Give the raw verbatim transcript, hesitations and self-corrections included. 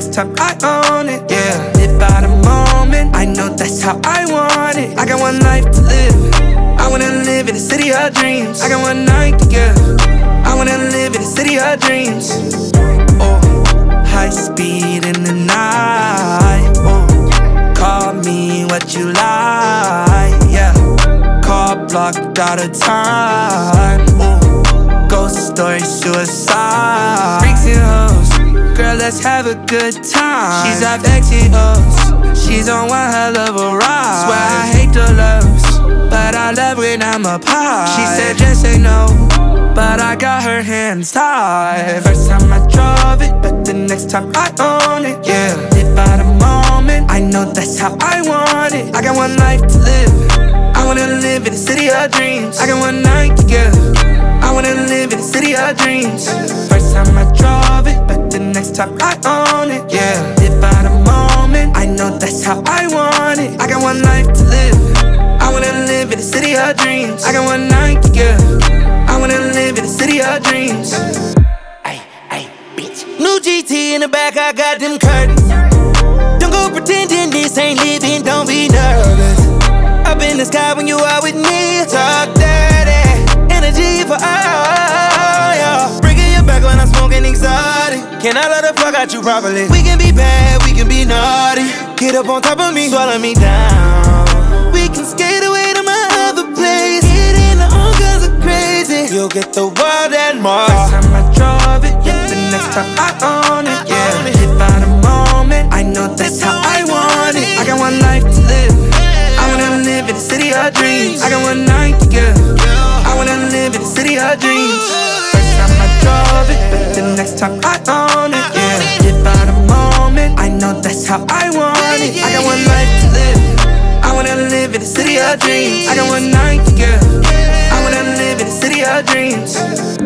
next time I own it, yeah. Live by the moment, I know that's how I want it. I got one life to live, I wanna live in the city of dreams. I got one night to give, I wanna live in the city of dreams. Oh, high speed in the night. Oh, call me what you like, yeah. Call blocked out of time. Oh, ghost story, suicide. Freaks and hoes, girl, let's have a good time. She's off X-Os, she's on one hell of a ride. Swear I hate the loves, but I love when I'm up high. She said just say no, but I got her hands tied. First time I drove it, but the next time I own it, yeah. Live by the moment, I know that's how I want it. I got one life to live, I wanna live in the city of dreams. I got one night to give, I wanna live in the city of dreams. First time I drove it, but the next time I own it, yeah. Live by the moment, I know that's how I want it. I got one life to live, I wanna live in the city of dreams. I got one night to give, I wanna live in the city of dreams. Ay, ay, bitch. New G T in the back, I got them curtains. Don't go pretending this ain't living, don't be nervous. Up in the sky when you are with me, talk dirty, energy for all, yeah. Bringing you back when I'm smoking exotic. Can I let the fuck out you properly? We can be bad, we can be naughty. Get up on top of me, swallow me down. We can skate away to my other place. Get into all kinds of crazy. You'll get the world and more. First time I drove it, yeah. The next time I own it, yeah. Live by the moment, I know that's how I want it. I got one life to live, I wanna live in the city of dreams. I got one night to give, I wanna live in the city of dreams. First time I drove it, but the next time I own it, yeah. Live by the moment, I know that's how I want it. I got one life to live, I wanna live in the city of dreams. I got one night to give, I wanna live in the city of dreams.